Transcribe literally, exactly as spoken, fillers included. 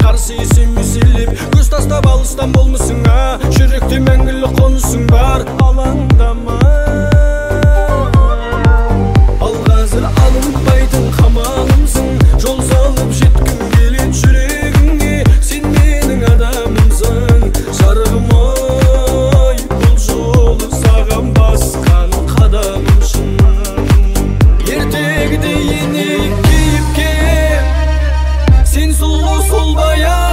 қарсы есем еселеп көз тастап алыстан болмысың а жүректе мәңгілік қонысың бар алаңдама ал қазір алынбайтын қамалымсың жол салып жеткім келет жүрегіңе сен менің адамымсың жарығым ой бұл жолы саған басқан қадамымсың ертегідей енейік кейіпке сен сұлу сол баян